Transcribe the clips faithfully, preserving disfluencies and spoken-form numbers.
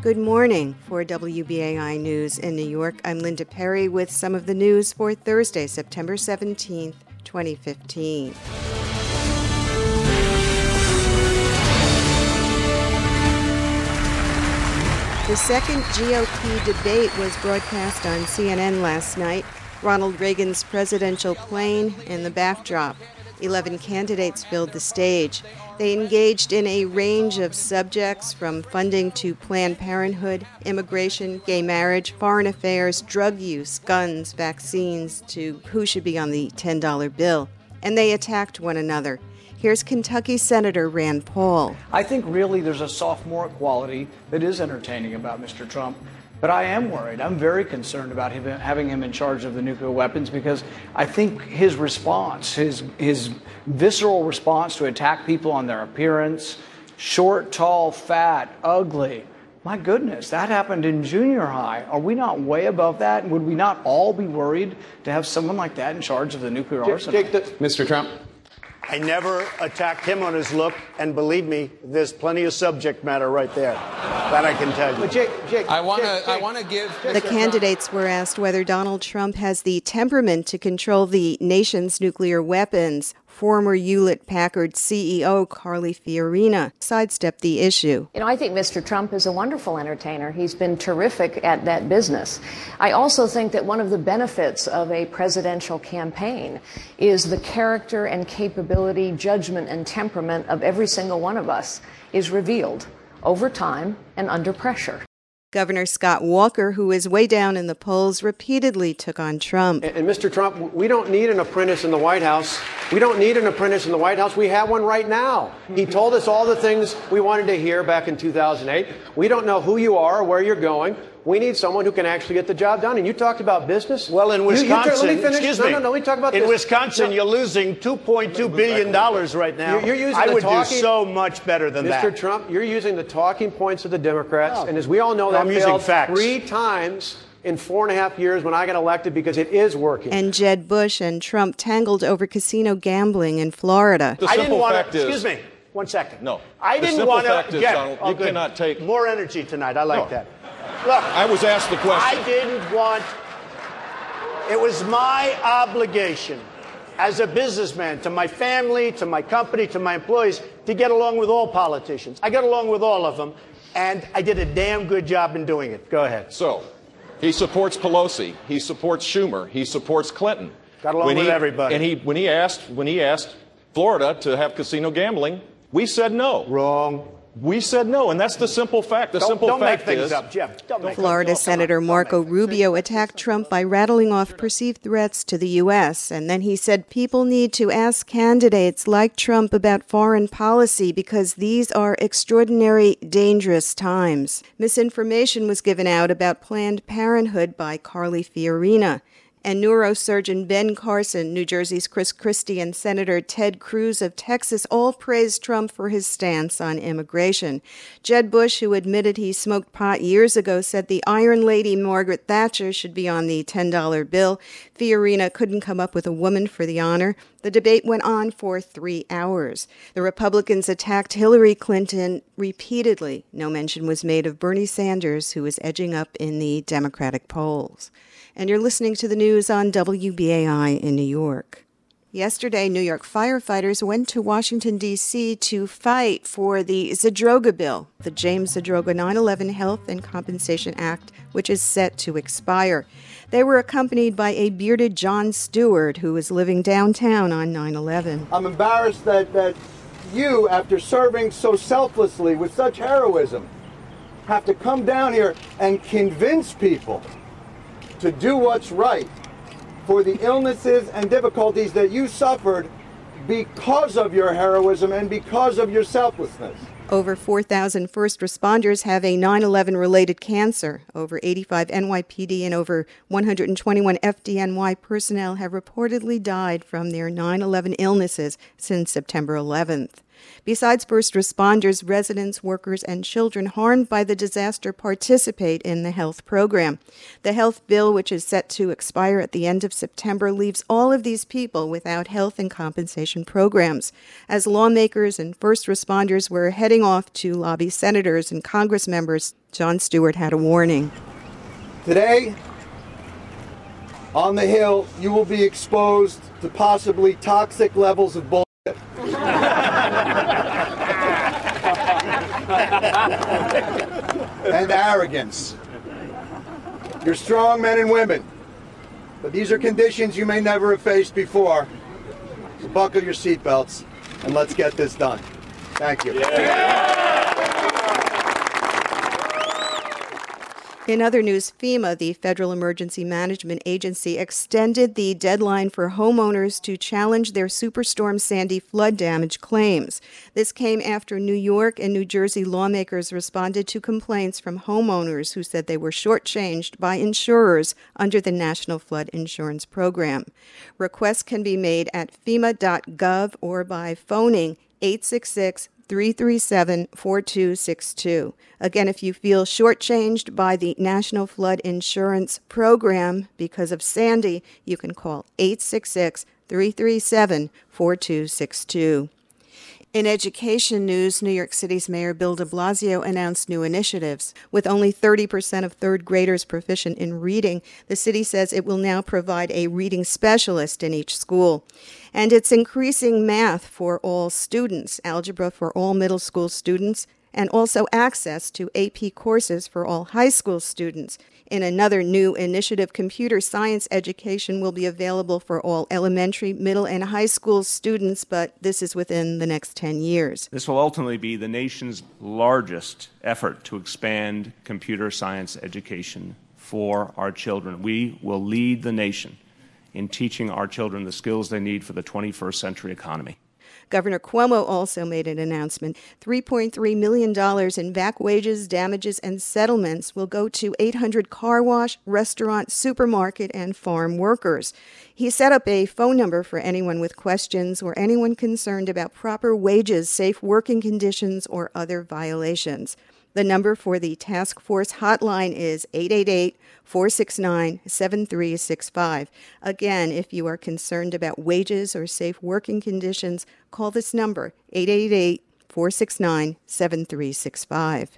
Good morning. For W B A I News in New York, I'm Linda Perry with some of the news for Thursday, September seventeenth, twenty fifteen. The second G O P debate was broadcast on C N N last night. Ronald Reagan's presidential plane in the backdrop. Eleven candidates filled the stage. They engaged in a range of subjects from funding to Planned Parenthood, immigration, gay marriage, foreign affairs, drug use, guns, vaccines, to who should be on the ten dollar bill. And they attacked one another. Here's Kentucky Senator Rand Paul. I think really there's a sophomore quality that is entertaining about Mister Trump. But I am worried. I'm very concerned about him, having him in charge of the nuclear weapons, because I think his response, his his visceral response to attack people on their appearance, short, tall, fat, ugly, my goodness, that happened in junior high. Are we not way above that? Would we not all be worried to have someone like that in charge of the nuclear arsenal? Jake, the- Mister Trump. I never attacked him on his look, and believe me, there's plenty of subject matter right there. That I can tell you. But Jake, Jake, I want to. Jake, I want to give The candidates were asked whether Donald Trump has the temperament to control the nation's nuclear weapons. Former Hewlett-Packard C E O Carly Fiorina sidestepped the issue. You know, I think Mister Trump is a wonderful entertainer. He's been terrific at that business. I also think that one of the benefits of a presidential campaign is the character and capability, judgment and temperament of every single one of us is revealed over time and under pressure. Governor Scott Walker, who is way down in the polls, repeatedly took on Trump. And, and Mister Trump, we don't need an apprentice in the White House. We don't need an apprentice in the White House. We have one right now. He told us all the things we wanted to hear back in two thousand eight. We don't know who you are or where you're going. We need someone who can actually get the job done. And you talked about business. Well, in Wisconsin, you, you, let me finish. excuse no, me. No, no, let me talk about in this. Wisconsin, no. you're losing two point two billion dollars right now. You're, you're using I the would talking, do so much better than Mister that. Mister Trump, you're using the talking points of the Democrats. Oh. And as we all know, No, that I'm using failed facts. three times in four and a half years when I got elected because it is working. And Jed Bush and Trump tangled over casino gambling in Florida. The I didn't simple want fact to. is, Excuse me. One second. No. I The didn't simple want fact to. is, Jeff, Donald, oh, you good. cannot take more energy tonight. I like No. that. Look, I was asked the question. I didn't want. It was my obligation as a businessman to my family, to my company, to my employees to get along with all politicians. I got along with all of them, and I did a damn good job in doing it. Go ahead. So, he supports Pelosi. He supports Schumer. He supports Clinton. Got along when with he, everybody. And he, when he asked, when he asked Florida to have casino gambling, we said no. Wrong. We said no, and that's the simple fact. The Don't, simple don't fact make things is, up, Jeff. Don't make Florida things up. Senator Come on. Marco Don't make things Rubio up. attacked Trump by rattling off perceived threats to the U S, and then he said people need to ask candidates like Trump about foreign policy because these are extraordinary, dangerous times. Misinformation was given out about Planned Parenthood by Carly Fiorina. And neurosurgeon Ben Carson, New Jersey's Chris Christie, and Senator Ted Cruz of Texas all praised Trump for his stance on immigration. Jed Bush, who admitted he smoked pot years ago, said the Iron Lady Margaret Thatcher should be on the ten dollar bill. Fiorina couldn't come up with a woman for the honor. The debate went on for three hours. The Republicans attacked Hillary Clinton repeatedly. No mention was made of Bernie Sanders, who is edging up in the Democratic polls. And you're listening to the news on W B A I in New York. Yesterday, New York firefighters went to Washington, D C to fight for the Zadroga bill, the James Zadroga nine eleven Health and Compensation Act, which is set to expire. They were accompanied by a bearded Jon Stewart, who was living downtown on nine eleven. I'm embarrassed that, that you, after serving so selflessly with such heroism, have to come down here and convince people to do what's right for the illnesses and difficulties that you suffered because of your heroism and because of your selflessness. Over four thousand first responders have a nine eleven related cancer. Over eighty-five N Y P D and over one hundred twenty-one F D N Y personnel have reportedly died from their nine eleven illnesses since September eleventh. Besides first responders, residents, workers, and children harmed by the disaster participate in the health program. The health bill, which is set to expire at the end of September, leaves all of these people without health and compensation programs. As lawmakers and first responders were heading off to lobby senators and Congress members, Jon Stewart had a warning. Today, on the Hill, you will be exposed to possibly toxic levels of bullshit. And arrogance. You're strong men and women, but these are conditions you may never have faced before. So buckle your seatbelts and let's get this done. Thank you. Yeah. In other news, FEMA, the Federal Emergency Management Agency, extended the deadline for homeowners to challenge their Superstorm Sandy flood damage claims. This came after New York and New Jersey lawmakers responded to complaints from homeowners who said they were shortchanged by insurers under the National Flood Insurance Program. Requests can be made at FEMA dot gov or by phoning eight six six, three three seven, four two six two. Again, if you feel shortchanged by the National Flood Insurance Program because of Sandy, you can call eight six six, three three seven, four two six two. In education news, New York City's Mayor Bill de Blasio announced new initiatives. With only thirty percent of third graders proficient in reading, the city says it will now provide a reading specialist in each school. And it's increasing math for all students, algebra for all middle school students, and also access to A P courses for all high school students. In another new initiative, computer science education will be available for all elementary, middle, and high school students, but this is within the next ten years. This will ultimately be the nation's largest effort to expand computer science education for our children. We will lead the nation in teaching our children the skills they need for the twenty-first century economy. Governor Cuomo also made an announcement. three point three million dollars in back wages, damages, and settlements will go to eight hundred car wash, restaurant, supermarket, and farm workers. He set up a phone number for anyone with questions or anyone concerned about proper wages, safe working conditions, or other violations. The number for the task force hotline is eight eight eight, four six nine, seven three six five. Again, if you are concerned about wages or safe working conditions, call this number, eight eight eight, four six nine, seven three six five.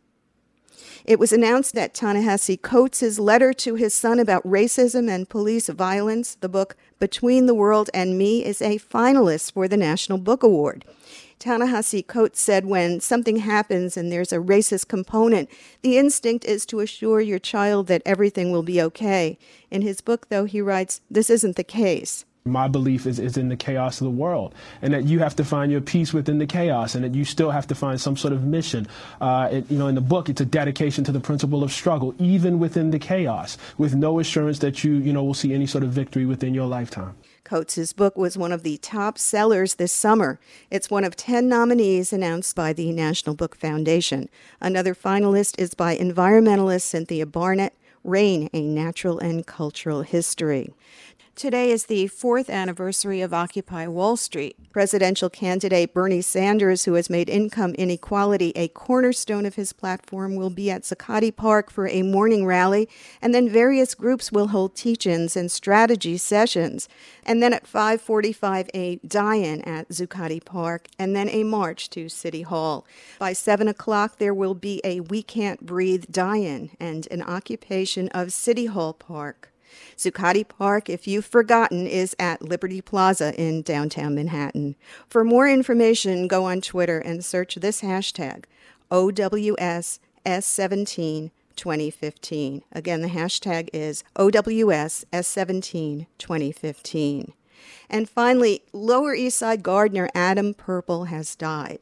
It was announced that Ta-Nehisi Coates' letter to his son about racism and police violence, the book Between the World and Me, is a finalist for the National Book Award. Ta-Nehisi Coates said when something happens and there's a racist component, the instinct is to assure your child that everything will be okay. In his book, though, he writes, this isn't the case. My belief is, is in the chaos of the world, and that you have to find your peace within the chaos, and that you still have to find some sort of mission. Uh, it, you know, in the book, it's a dedication to the principle of struggle, even within the chaos, with no assurance that you, you know, will see any sort of victory within your lifetime. Coates' book was one of the top sellers this summer. It's one of ten nominees announced by the National Book Foundation. Another finalist is by environmentalist Cynthia Barnett, Rain, A Natural and Cultural History. Today is the fourth anniversary of Occupy Wall Street. Presidential candidate Bernie Sanders, who has made income inequality a cornerstone of his platform, will be at Zuccotti Park for a morning rally, and then various groups will hold teach-ins and strategy sessions. And then at five forty-five, a die-in at Zuccotti Park, and then a march to City Hall. By seven o'clock, there will be a We Can't Breathe die-in and an occupation of City Hall Park. Zuccotti Park, if you've forgotten, is at Liberty Plaza in downtown Manhattan. For more information, go on Twitter and search this hashtag, O W S S seventeen twenty fifteen. Again, the hashtag is O W S S seventeen twenty fifteen. And finally, Lower East Side gardener Adam Purple has died.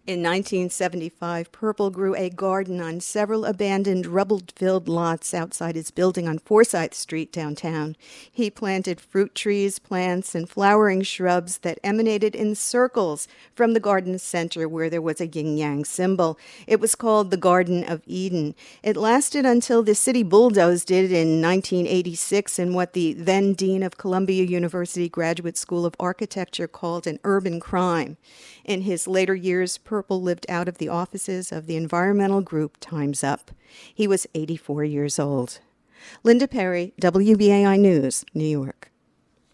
In nineteen seventy-five, Purple grew a garden on several abandoned rubble-filled lots outside his building on Forsyth Street downtown. He planted fruit trees, plants, and flowering shrubs that emanated in circles from the garden's center where there was a yin-yang symbol. It was called the Garden of Eden. It lasted until the city bulldozed it in nineteen eighty-six in what the then Dean of Columbia University Graduate School of Architecture called an urban crime. In his later years, Purple lived out of the offices of the environmental group Time's Up. He was eighty-four years old. Linda Perry, W B A I News, New York.